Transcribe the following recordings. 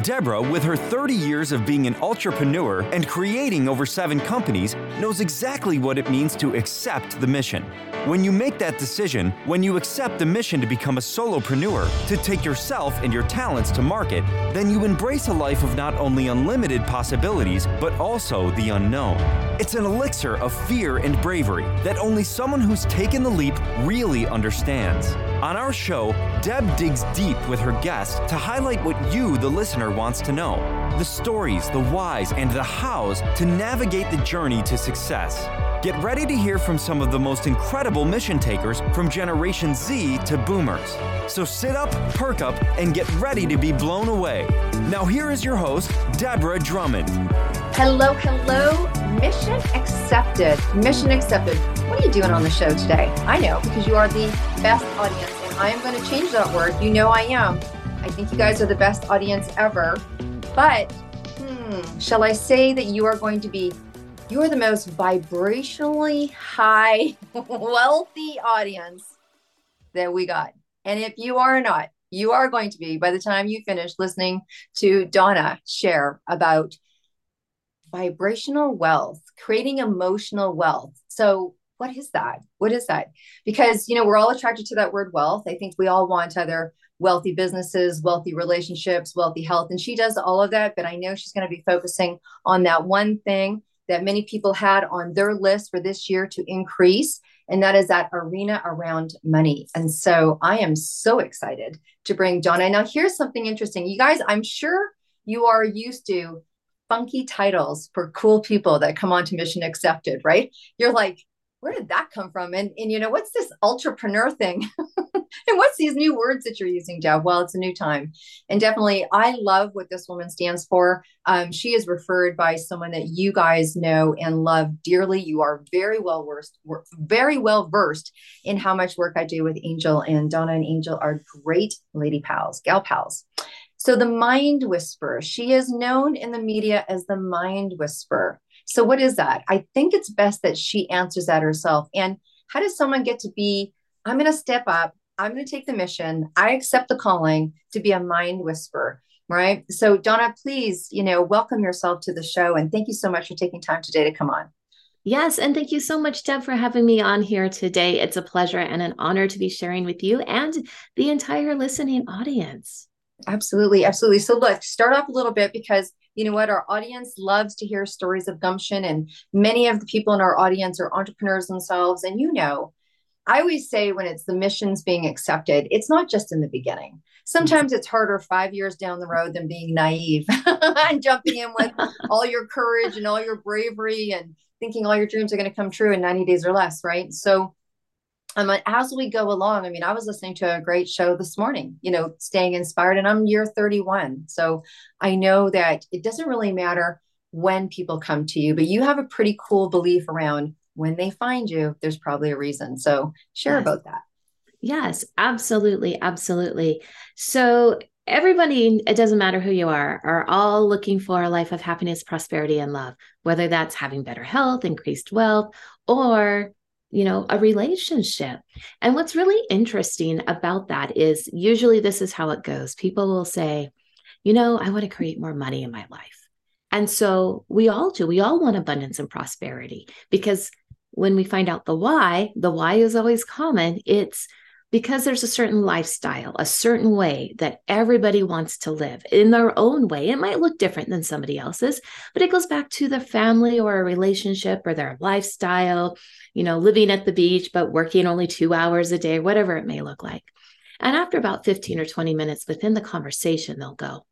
Deborah, with her 30 years of being an entrepreneur and creating over 7 companies, knows exactly what it means to accept the mission. When you make that decision, when you accept the mission to become a solopreneur, to take yourself and your talents to market, then you embrace a life of not only unlimited possibilities, but also the unknown. It's an elixir of fear and bravery that only someone who's taken the leap really understands. On our show, Deb digs deep with her guests to highlight what you, the listener, wants to know. The stories, the whys, and the hows to navigate the journey to success. Get ready to hear from some of the most incredible mission takers from Generation Z to Boomers. So sit up, perk up, and get ready to be blown away. Now here is your host, Deborah Drummond. Hello. Mission accepted. Mission accepted. What are you doing on the show today? I know, because you are the best audience, and I am going to change that word. You know I am. I think you guys are the best audience ever. But, shall I say that you are the most vibrationally high, wealthy audience that we got. And if you are not, you are going to be by the time you finish listening to Donna share about vibrational wealth, creating emotional wealth. So what is that? What is that? Because, we're all attracted to that word wealth. I think we all want either wealthy businesses, wealthy relationships, wealthy health. And she does all of that. But I know she's going to be focusing on that one thing that many people had on their list for this year to increase. And that is that arena around money. And so I am so excited to bring Donna. Now, here's something interesting. You guys, I'm sure you are used to funky titles for cool people that come on to Mission Accepted, right? You're like, where did that come from? And what's this entrepreneur thing? And what's these new words that you're using, Deb? Well, it's a new time. And definitely, I love what this woman stands for. She is referred by someone that you guys know and love dearly. You are very well versed in how much work I do with Angel, and Donna and Angel are great lady pals, gal pals. So the Mind Whisperer, she is known in the media as the Mind Whisperer. So what is that? I think it's best that she answers that herself. And how does someone get to be, I'm going to step up, I'm going to take the mission, I accept the calling to be a mind whisperer, right? So Donna, please, welcome yourself to the show. And thank you so much for taking time today to come on. Yes. And thank you so much, Deb, for having me on here today. It's a pleasure and an honor to be sharing with you and the entire listening audience. Absolutely. Absolutely. So let's start off a little bit, because you know what? Our audience loves to hear stories of gumption, and many of the people in our audience are entrepreneurs themselves. And I always say when it's the missions being accepted, it's not just in the beginning. Sometimes it's harder 5 years down the road than being naive and jumping in with all your courage and all your bravery and thinking all your dreams are going to come true in 90 days or less, right? So as we go along, I was listening to a great show this morning, staying inspired, and I'm year 31. So I know that it doesn't really matter when people come to you, but you have a pretty cool belief around when they find you, there's probably a reason. So share about that. Yes, absolutely. Absolutely. So everybody, it doesn't matter who you are all looking for a life of happiness, prosperity, and love, whether that's having better health, increased wealth, or a relationship. And what's really interesting about that is usually this is how it goes. People will say, I want to create more money in my life. And so we all do. We all want abundance and prosperity, because when we find out the why is always common. It's because there's a certain lifestyle, a certain way that everybody wants to live in their own way. It might look different than somebody else's, but it goes back to the family or a relationship or their lifestyle, living at the beach, but working only 2 hours a day, whatever it may look like. And after about 15 or 20 minutes within the conversation, they'll go,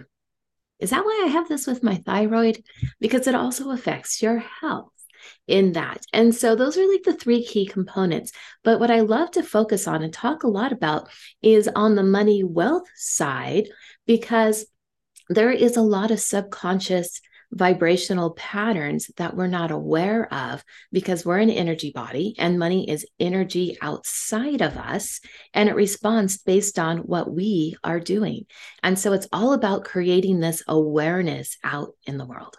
is that why I have this with my thyroid? Because it also affects your health in that. And so those are like the 3 key components. But what I love to focus on and talk a lot about is on the money wealth side, because there is a lot of subconscious vibrational patterns that we're not aware of, because we're an energy body and money is energy outside of us, and it responds based on what we are doing. And so it's all about creating this awareness out in the world.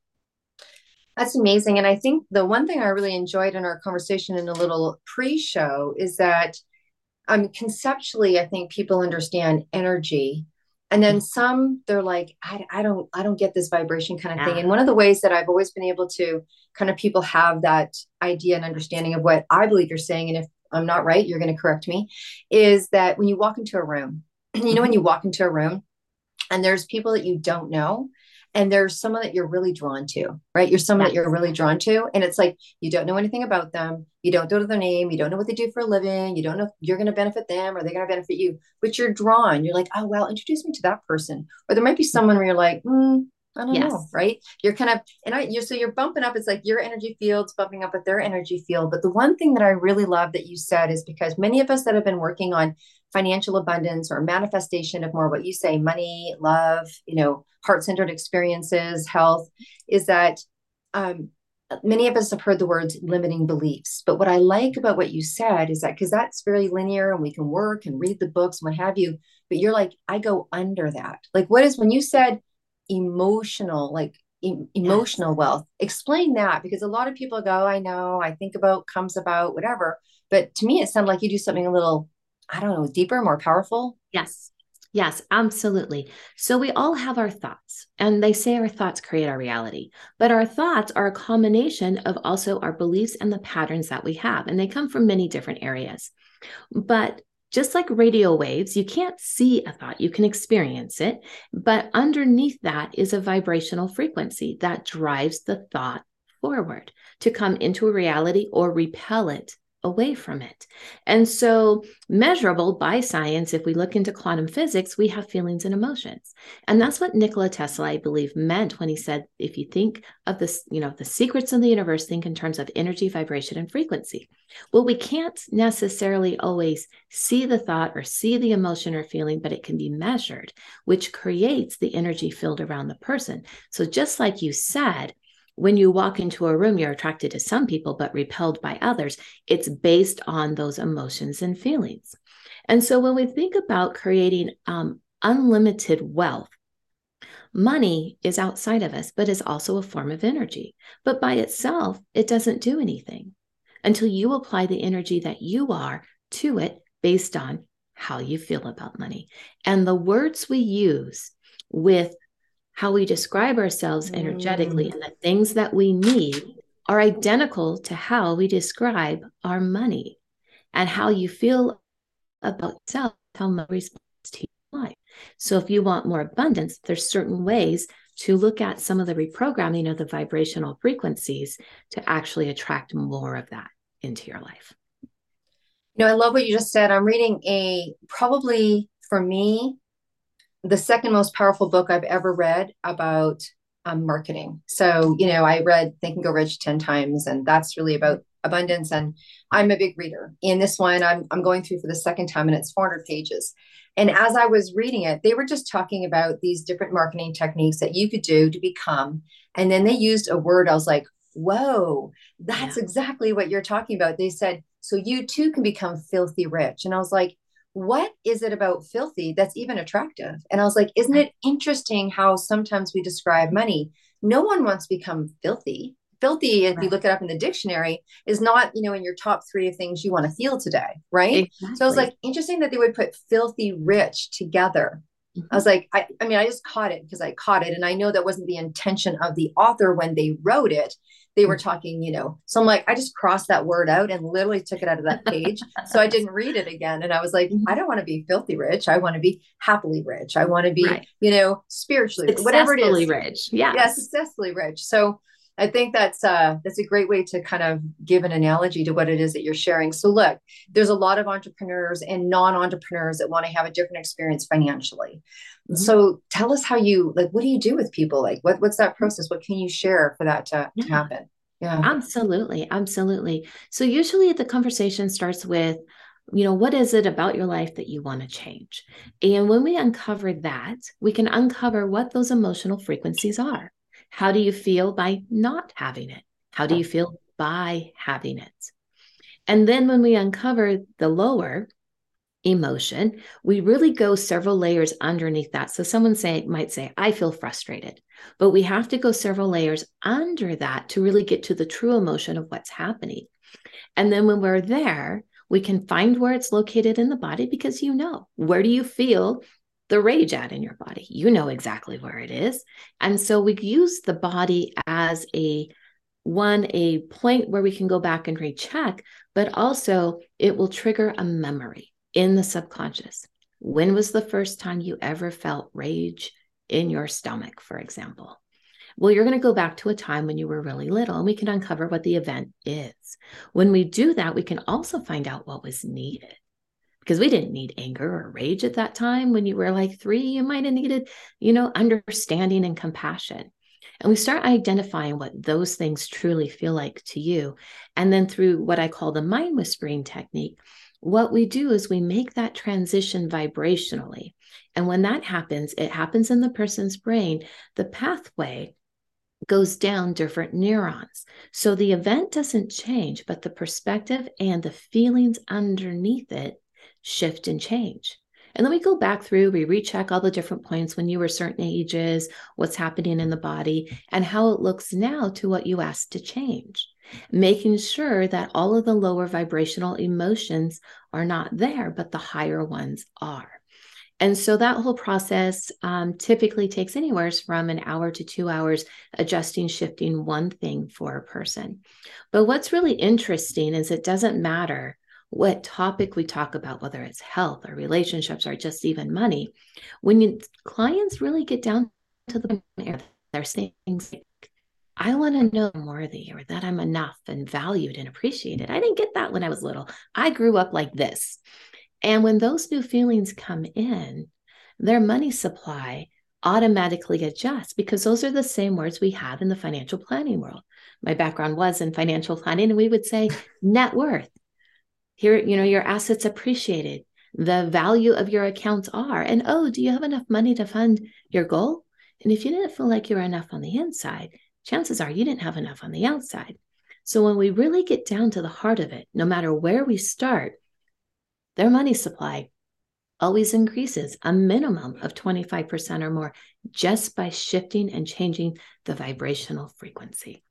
That's amazing. And I think the one thing I really enjoyed in our conversation in a little pre-show is that conceptually, I think people understand energy And then some, they're like, I don't get this vibration kind of thing. Yeah. And one of the ways that I've always been able to kind of people have that idea and understanding of what I believe you're saying, and if I'm not right, you're going to correct me, is that when you walk into a room, when you walk into a room and there's people that you don't know, and there's someone that you're really drawn to, right? You're someone that you're really drawn to. And it's like, you don't know anything about them. You don't know their name. You don't know what they do for a living. You don't know if you're going to benefit them or they're going to benefit you, but you're drawn. You're like, oh, well, introduce me to that person. Or there might be someone where you're like, I don't know, right? You're kind of, so you're bumping up. It's like your energy field's bumping up with their energy field. But the one thing that I really love that you said is because many of us that have been working on financial abundance or manifestation of more what you say, money, love, heart-centered experiences, health, is that many of us have heard the words limiting beliefs. But what I like about what you said is that, because that's very linear and we can work and read the books and what have you, but you're like, I go under that. Like, when you said emotional, like emotional wealth, explain that, because a lot of people go, I know, I think about, comes about, whatever. But to me, it sounded like you do something a little, I don't know, deeper, more powerful. Yes. Yes, absolutely. So we all have our thoughts, and they say our thoughts create our reality, but our thoughts are a combination of also our beliefs and the patterns that we have, and they come from many different areas. But just like radio waves, you can't see a thought, you can experience it, but underneath that is a vibrational frequency that drives the thought forward to come into a reality or repel it away from it. And so, measurable by science, if we look into quantum physics, we have feelings and emotions. And that's what Nikola Tesla, I believe, meant when he said, if you think of this, the secrets of the universe, think in terms of energy, vibration, and frequency. Well, we can't necessarily always see the thought or see the emotion or feeling, but it can be measured, which creates the energy field around the person. So just like you said, when you walk into a room, you're attracted to some people, but repelled by others. It's based on those emotions and feelings. And so when we think about creating unlimited wealth, money is outside of us, but is also a form of energy. But by itself, it doesn't do anything until you apply the energy that you are to it based on how you feel about money. And the words we use with how we describe ourselves energetically and the things that we need are identical to how we describe our money, and how you feel about yourself, how money responds to your life. So if you want more abundance, there's certain ways to look at some of the reprogramming of the vibrational frequencies to actually attract more of that into your life. I love what you just said. I'm reading probably for me, the second most powerful book I've ever read about marketing. So, I read Think and Go Rich 10 times, and that's really about abundance. And I'm a big reader. In this one, I'm going through for the second time, and it's 400 pages. And as I was reading it, they were just talking about these different marketing techniques that you could do to become. And then they used a word. I was like, whoa, that's exactly what you're talking about. They said, so you too can become filthy rich. And I was like, what is it about filthy that's even attractive? And I was like, isn't it interesting how sometimes we describe money? No one wants to become filthy. Filthy, if you look it up in the dictionary, is not, in your top 3 of things you want to feel today, right? Exactly. So I was like, interesting that they would put filthy rich together. I was like, I just caught it because I caught it. And I know that wasn't the intention of the author when they wrote it. They were talking, so I'm like, I just crossed that word out and literally took it out of that page. So I didn't read it again. And I was like, I don't want to be filthy rich. I want to be happily rich. I want to be, spiritually, whatever it is. Rich. Yeah, successfully rich. So I think that's a great way to kind of give an analogy to what it is that you're sharing. So look, there's a lot of entrepreneurs and non-entrepreneurs that want to have a different experience financially. Mm-hmm. So tell us how what do you do with people? Like what's that process? What can you share for that to happen? Yeah, absolutely. Absolutely. So usually the conversation starts with, what is it about your life that you want to change? And when we uncover that, we can uncover what those emotional frequencies are. How do you feel by not having it? How do you feel by having it? And then when we uncover the lower emotion, we really go several layers underneath that. So someone might say, I feel frustrated, but we have to go several layers under that to really get to the true emotion of what's happening. And then when we're there, we can find where it's located in the body, because where do you feel the rage at in your body. You know exactly where it is. And so we use the body as a point where we can go back and recheck, but also it will trigger a memory in the subconscious. When was the first time you ever felt rage in your stomach, for example? Well, you're going to go back to a time when you were really little, and we can uncover what the event is. When we do that, we can also find out what was needed, because we didn't need anger or rage at that time. When you were like 3, you might have needed, understanding and compassion. And we start identifying what those things truly feel like to you. And then through what I call the mind whispering technique, what we do is we make that transition vibrationally. And when that happens, it happens in the person's brain. The pathway goes down different neurons. So the event doesn't change, but the perspective and the feelings underneath it shift and change. And then we go back through, we recheck all the different points when you were certain ages, what's happening in the body, and how it looks now to what you asked to change, making sure that all of the lower vibrational emotions are not there, but the higher ones are. And so that whole process typically takes anywhere from an hour to 2 hours, adjusting, shifting one thing for a person. But what's really interesting is it doesn't matter what topic we talk about, whether it's health or relationships or just even money. When clients really get down to the point they're saying things like, I want to know I'm worthy, or that I'm enough and valued and appreciated. I didn't get that when I was little. I grew up like this. And when those new feelings come in, their money supply automatically adjusts, because those are the same words we have in the financial planning world. My background was in financial planning, and we would say net worth. Here, your assets appreciated, the value of your accounts are, and do you have enough money to fund your goal? And if you didn't feel like you were enough on the inside, chances are you didn't have enough on the outside. So when we really get down to the heart of it, no matter where we start, their money supply always increases a minimum of 25% or more just by shifting and changing the vibrational frequency.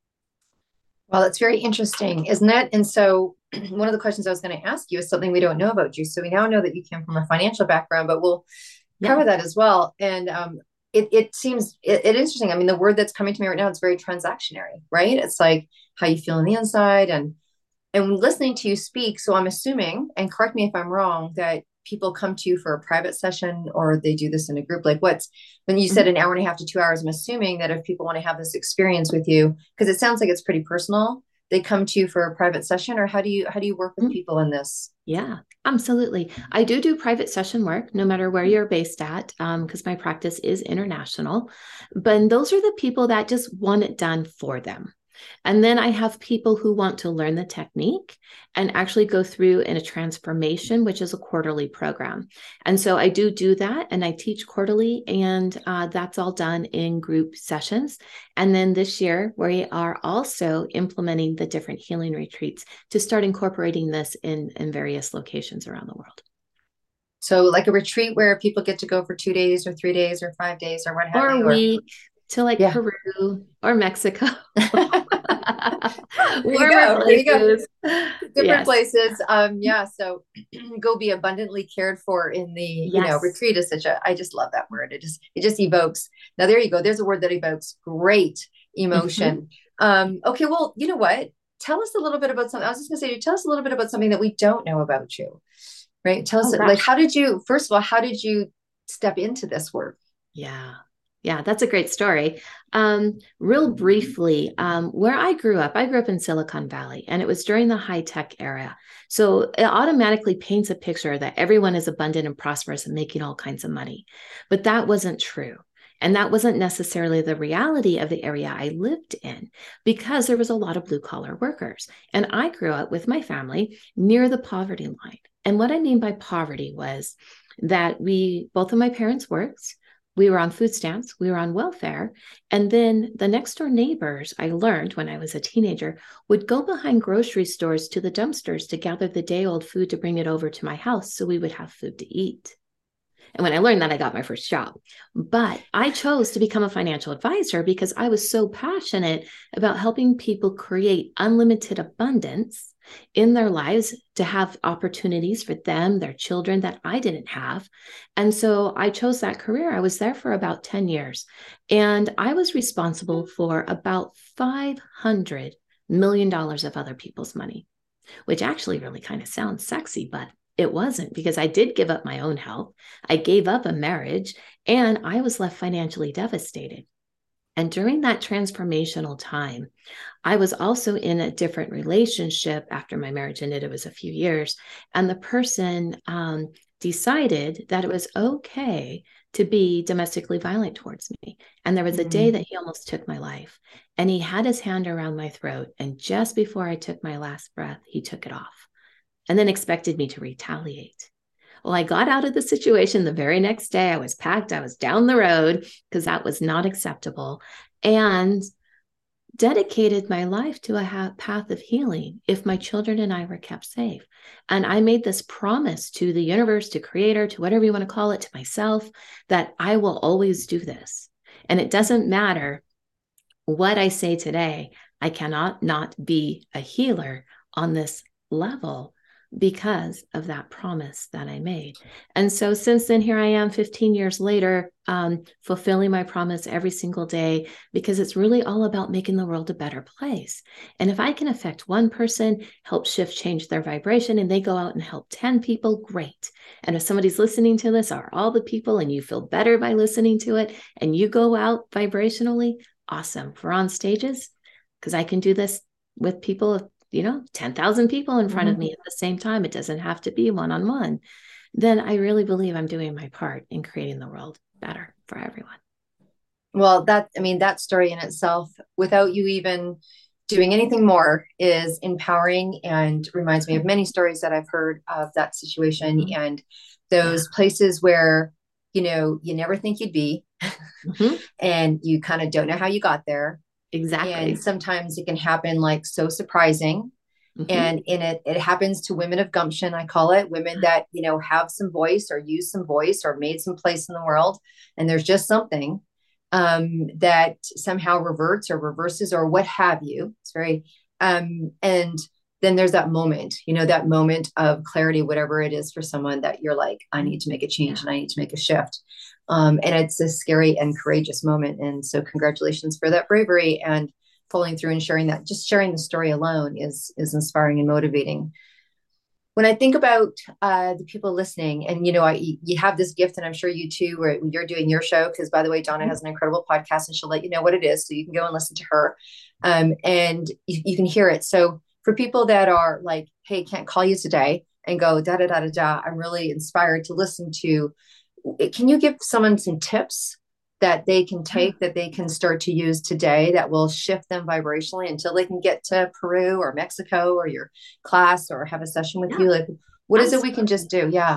Well, it's very interesting, isn't it? And so one of the questions I was going to ask you is something we don't know about you. So we now know that you came from a financial background, but we'll cover that as well. And it seems interesting. I mean, the word that's coming to me right now, it's very transactionary, right? It's like how you feel on the inside and listening to you speak. So I'm assuming, and correct me if I'm wrong, that people come to you for a private session, or they do this in a group. Like when you said an hour and a half to 2 hours, I'm assuming that if people want to have this experience with you, because it sounds like it's pretty personal, they come to you for a private session, or how do you work with people in this? Yeah, absolutely. I do private session work, no matter where you're based at, because my practice is international. But those are the people that just want it done for them. And then I have people who want to learn the technique and actually go through in a transformation, which is a quarterly program. And so I do that, and I teach quarterly, and that's all done in group sessions. And then this year, we are also implementing the different healing retreats to start incorporating this in various locations around the world. So like a retreat where people get to go for 2 days or 3 days or 5 days or what have you. Or a week to Peru or Mexico. There you go. Different places. So go be abundantly cared for in the, retreat is I just love that word. It just evokes. Now there you go. There's a word that evokes great emotion. Okay. Well, you know what? Tell us a little bit about something. I was just going to say, tell us a little bit about something that we don't know about you, right? Tell us, first of all, how did you step into this work? Yeah, that's a great story. Real briefly, where I grew up in Silicon Valley, and it was during the high-tech era. So it automatically paints a picture that everyone is abundant and prosperous and making all kinds of money. But that wasn't true. And that wasn't necessarily the reality of the area I lived in, because there was a lot of blue-collar workers. And I grew up with my family near the poverty line. And what I mean by poverty was that both of my parents worked. We were on food stamps, we were on welfare. And then the next door neighbors, I learned when I was a teenager, would go behind grocery stores to the dumpsters to gather the day old food to bring it over to my house so we would have food to eat. And when I learned that, I got my first job. But I chose to become a financial advisor because I was so passionate about helping people create unlimited abundance in their lives, to have opportunities for them, their children, that I didn't have. And so I chose that career. I was there for about 10 years, and I was responsible for about $500 million of other people's money, which actually really kind of sounds sexy, but it wasn't, because I did give up my own health. I gave up a marriage, and I was left financially devastated. And during that transformational time, I was also in a different relationship after my marriage ended. It was a few years. And the person decided that it was okay to be domestically violent towards me. And there was a day that he almost took my life. And he had his hand around my throat. And just before I took my last breath, he took it off and then expected me to retaliate. Well, I got out of the situation the very next day. I was packed. I was down the road, because that was not acceptable, and dedicated my life to a path of healing if my children and I were kept safe. And I made this promise to the universe, to creator, to whatever you want to call it, to myself, that I will always do this. And it doesn't matter what I say today, I cannot not be a healer on this level because of that promise that I made. And so since then, here I am 15 years later, fulfilling my promise every single day, because it's really all about making the world a better place. And if I can affect one person, help shift, change their vibration, and they go out and help 10 people, great. And if somebody's listening to this, are all the people, and you feel better by listening to it, and you go out vibrationally, awesome. If we're on stages, because I can do this with people, 10,000 people in front of me at the same time. It doesn't have to be one-on-one. Then I really believe I'm doing my part in creating the world better for everyone. Well, that story in itself, without you even doing anything more, is empowering, and reminds me of many stories that I've heard of that situation and those places where, you never think you'd be, and you kind of don't know how you got there. Exactly. And sometimes it can happen like so surprising. And it happens to women of gumption, I call it, women that, have some voice or use some voice or made some place in the world. And there's just something that somehow reverses or what have you. It's very, and then there's that moment, that moment of clarity, whatever it is for someone, that you're like, I need to make a change and I need to make a shift. And it's a scary and courageous moment. And so congratulations for that bravery and pulling through and sharing that. Just sharing the story alone is inspiring and motivating. When I think about the people listening, and, you have this gift, and I'm sure you too, where you're doing your show, because by the way, Donna has an incredible podcast, and she'll let you know what it is, so you can go and listen to her, and you can hear it. So for people that are like, hey, can't call you today, and go, da, da, da, da, da, I'm really inspired to listen to, can you give someone some tips that they can take, that they can start to use today, that will shift them vibrationally until they can get to Peru or Mexico or your class or have a session with you? Like, what is it we can just do? Yeah.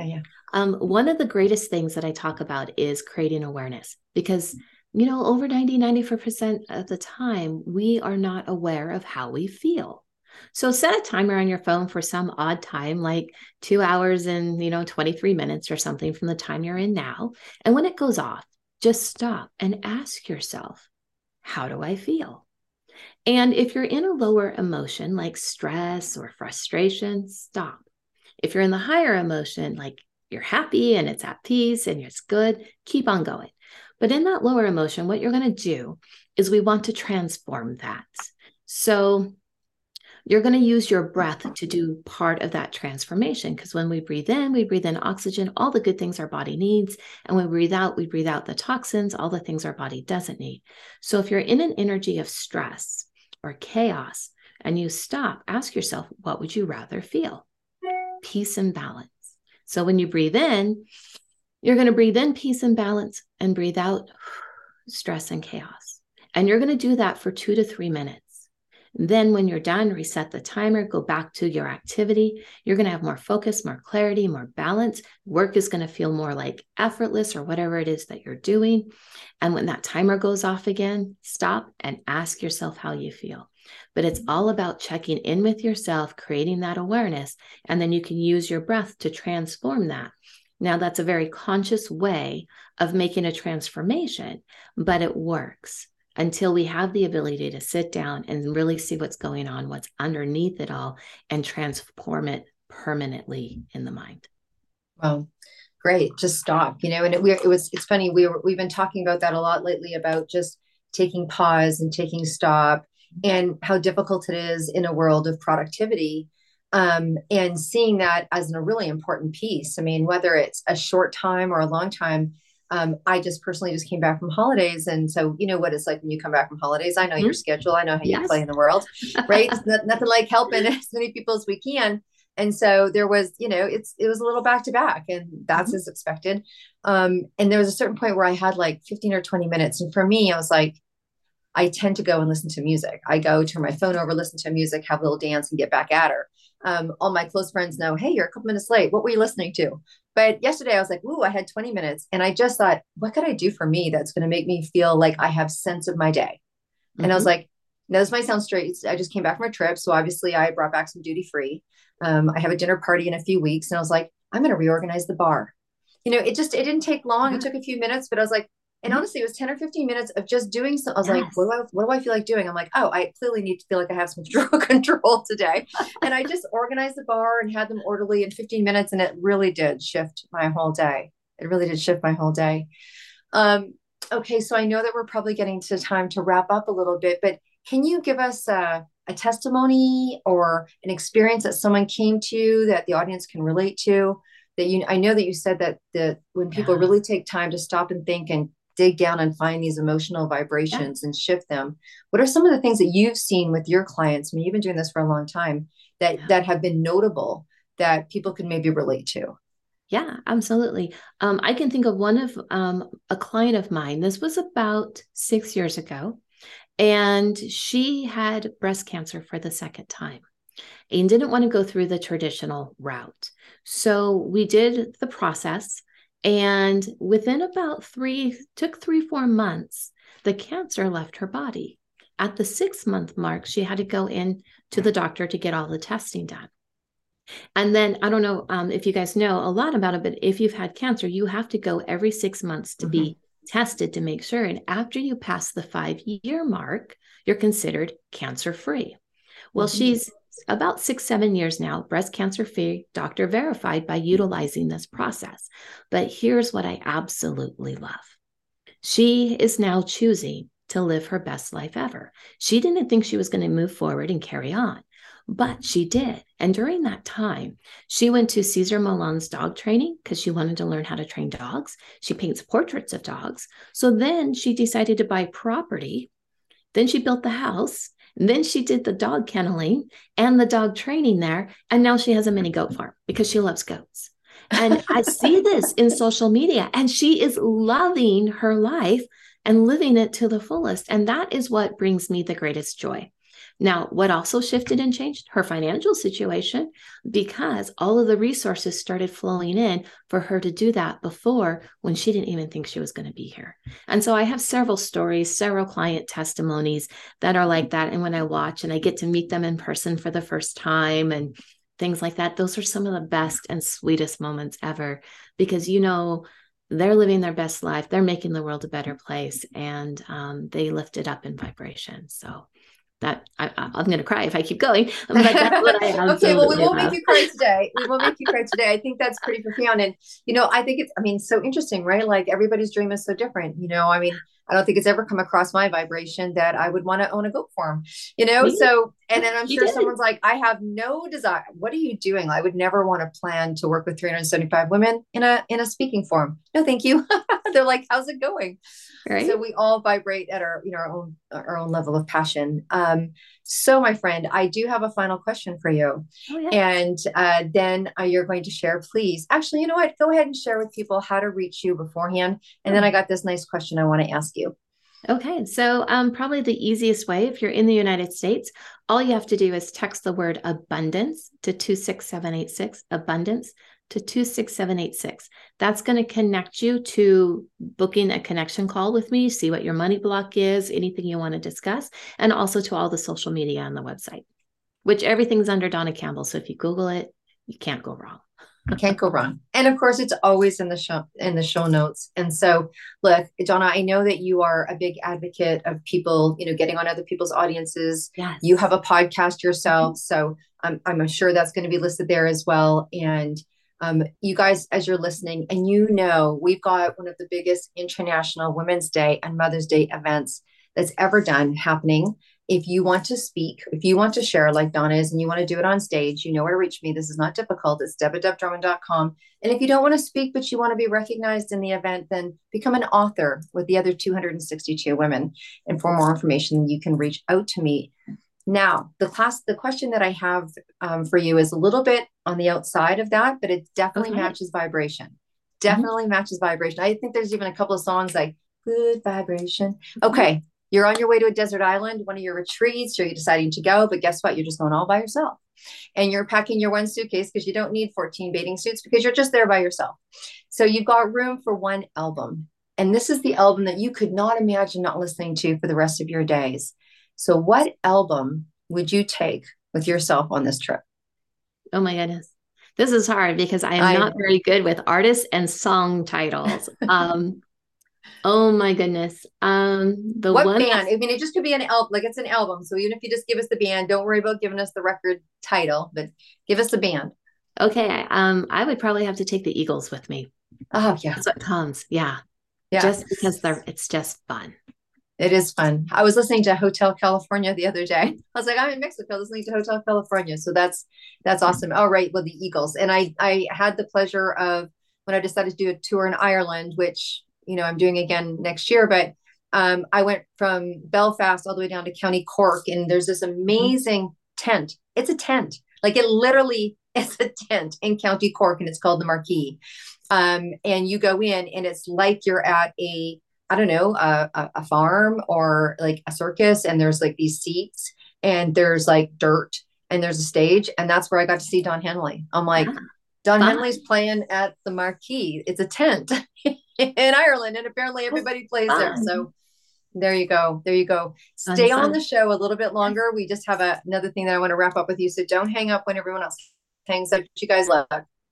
One of the greatest things that I talk about is creating awareness, because, over 94% of the time, we are not aware of how we feel. So set a timer on your phone for some odd time, like 2 hours and, 23 minutes or something from the time you're in now. And when it goes off, just stop and ask yourself, how do I feel? And if you're in a lower emotion, like stress or frustration, stop. If you're in the higher emotion, like you're happy and it's at peace and it's good, keep on going. But in that lower emotion, what you're going to do is we want to transform that. So you're going to use your breath to do part of that transformation, because when we breathe in oxygen, all the good things our body needs. And when we breathe out the toxins, all the things our body doesn't need. So if you're in an energy of stress or chaos and you stop, ask yourself, what would you rather feel? Peace and balance. So when you breathe in, you're going to breathe in peace and balance, and breathe out stress and chaos. And you're going to do that for 2 to 3 minutes. Then when you're done, reset the timer, go back to your activity. You're going to have more focus, more clarity, more balance. Work is going to feel more like effortless, or whatever it is that you're doing. And when that timer goes off again, stop and ask yourself how you feel. But it's all about checking in with yourself, creating that awareness, and then you can use your breath to transform that. Now, that's a very conscious way of making a transformation, but it works until we have the ability to sit down and really see what's going on, what's underneath it all, and transform it permanently in the mind. Well, great. Just stop, and it's funny. We've been talking about that a lot lately, about just taking pause and taking stop, and how difficult it is in a world of productivity. And seeing that as a really important piece. I mean, whether it's a short time or a long time. I just personally just came back from holidays. And so, you know what it's like when you come back from holidays. I know your schedule. I know how you play in the world, right? It's nothing like helping as many people as we can. And so there was, it was a little back to back, and that's as expected. And there was a certain point where I had like 15 or 20 minutes. And for me, I was like, I tend to go and listen to music. I go turn my phone over, listen to music, have a little dance, and get back at her. All my close friends know, hey, you're a couple minutes late. What were you listening to? But yesterday I was like, ooh, I had 20 minutes. And I just thought, what could I do for me that's going to make me feel like I have sense of my day? And I was like, now this might sound straight. I just came back from a trip. So obviously I brought back some duty free. I have a dinner party in a few weeks. And I was like, I'm going to reorganize the bar. It didn't take long. It took a few minutes, but I was like, and honestly, it was 10 or 15 minutes of just doing so. I was like, what do I feel like doing? I'm like, oh, I clearly need to feel like I have some control today. And I just organized the bar and had them orderly in 15 minutes. And it really did shift my whole day. It really did shift my whole day. Okay. So I know that we're probably getting to time to wrap up a little bit, but can you give us a testimony or an experience that someone came to that the audience can relate to? I know that you said that when people really take time to stop and think and dig down and find these emotional vibrations and shift them. What are some of the things that you've seen with your clients? I mean, you've been doing this for a long time that have been notable that people can maybe relate to. Yeah, absolutely. I can think of one of a client of mine. This was about 6 years ago, and she had breast cancer for the second time and didn't want to go through the traditional route. So we did the process. And within about 3-4 months, the cancer left her body. At the 6-month mark, she had to go in to the doctor to get all the testing done. And then I don't know if you guys know a lot about it, but if you've had cancer, you have to go every 6 months to be tested to make sure. And after you pass the 5-year mark, you're considered cancer-free. Well, she's about 6-7 years now, breast cancer free, doctor verified by utilizing this process. But here's what I absolutely love. She is now choosing to live her best life ever. She didn't think she was going to move forward and carry on, but she did. And during that time, she went to Cesar Millan's dog training because she wanted to learn how to train dogs. She paints portraits of dogs. So then she decided to buy property. Then she built the house. And then she did the dog kenneling and the dog training there. And now she has a mini goat farm because she loves goats. And I see this in social media, and she is loving her life and living it to the fullest. And that is what brings me the greatest joy. Now, what also shifted and changed? Her financial situation, because all of the resources started flowing in for her to do that before, when she didn't even think she was going to be here. And so I have several stories, several client testimonies that are like that. And when I watch and I get to meet them in person for the first time and things like that, those are some of the best and sweetest moments ever, because, they're living their best life. They're making the world a better place, and they lift it up in vibration. So that I'm going to cry if I keep going. But that's what I okay, well, we won't make you cry today. We won't make you cry today. I think that's pretty profound. And, I think it's, so interesting, right? Like everybody's dream is so different. I don't think it's ever come across my vibration that I would want to own a goat farm, So, and then I'm sure someone's like, I have no desire. What are you doing? I would never want to plan to work with 375 women in a speaking forum. No, thank you. They're like, how's it going? Right. So we all vibrate at our own level of passion. So my friend, I do have a final question for you. Oh, yeah. And then you're going to share, please. Actually, you know what? Go ahead and share with people how to reach you beforehand. And then I got this nice question I want to ask you. Okay. So probably the easiest way, if you're in the United States, all you have to do is text the word abundance to 26786, abundance to 26786. That's going to connect you to booking a connection call with me, see what your money block is, anything you want to discuss, and also to all the social media on the website, which everything's under Donna Campbell. So if you Google it, you can't go wrong. Can't go wrong. And of course, it's always in the show notes. And so, look, Donna, I know that you are a big advocate of people, getting on other people's audiences. Yes. You have a podcast yourself, so I'm sure that's going to be listed there as well. And you guys, as you're listening, and we've got one of the biggest International Women's Day and Mother's Day events that's ever done happening. If you want to speak, if you want to share like Donna is, and you want to do it on stage, you know where to reach me. This is not difficult. It's deb@debdrummond.com. And if you don't want to speak, but you want to be recognized in the event, then become an author with the other 262 women. And for more information, you can reach out to me. Now, the question that I have for you is a little bit on the outside of that, but it definitely matches vibration. Definitely matches vibration. I think there's even a couple of songs like Good Vibration. Okay. You're on your way to a desert island, one of your retreats, or you're deciding to go, but guess what? You're just going all by yourself. And you're packing your one suitcase because you don't need 14 bathing suits because you're just there by yourself. So you've got room for one album. And this is the album that you could not imagine not listening to for the rest of your days. So what album would you take with yourself on this trip? Oh my goodness. This is hard because I am not very good with artists and song titles. Oh my goodness. What band? I mean, it just could be an album, like it's an album. So even if you just give us the band, don't worry about giving us the record title, but give us the band. Okay. I would probably have to take the Eagles with me. Oh yeah. That's what comes. Yeah. Yeah. Just because it's just fun. It is fun. I was listening to Hotel California the other day. I was like, I'm in Mexico listening to Hotel California. So that's awesome. All right. Well, the Eagles. And I had the pleasure of, when I decided to do a tour in Ireland, which I'm doing again next year, but I went from Belfast all the way down to County Cork, and there's this amazing tent. It's a tent. Like it literally is a tent in County Cork, and it's called the Marquee. And you go in and it's like you're at a farm or like a circus, and there's like these seats and there's like dirt and there's a stage. And that's where I got to see Don Henley. I'm like, Don Henley's playing at the Marquee. It's a tent in Ireland, and apparently everybody plays there. So there you go. There you go. Stay on the show a little bit longer. We just have another thing that I want to wrap up with you. So don't hang up when everyone else hangs up. You guys love.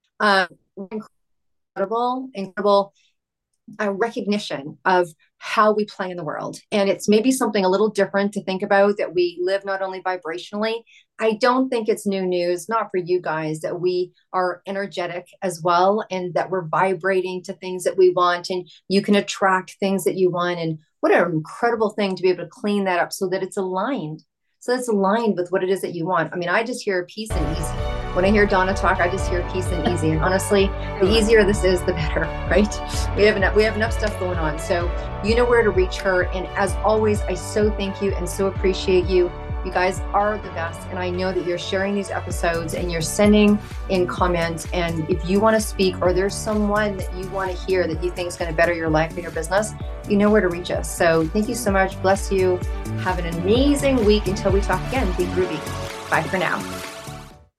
Incredible recognition of how we play in the world. And it's maybe something a little different to think about, that we live not only vibrationally. I don't think it's new news, not for you guys, that we are energetic as well, and that we're vibrating to things that we want, and you can attract things that you want. And what an incredible thing to be able to clean that up so that it's aligned. So it's aligned with what it is that you want. I mean, I just hear peace and easy. When I hear Donna talk, I just hear peace and easy. And honestly, the easier this is, the better, right? We have enough stuff going on. So you know where to reach her. And as always, I so thank you and so appreciate you. You guys are the best. And I know that you're sharing these episodes and you're sending in comments. And if you want to speak, or there's someone that you want to hear that you think is going to better your life and your business, you know where to reach us. So thank you so much. Bless you. Have an amazing week until we talk again. Be groovy. Bye for now.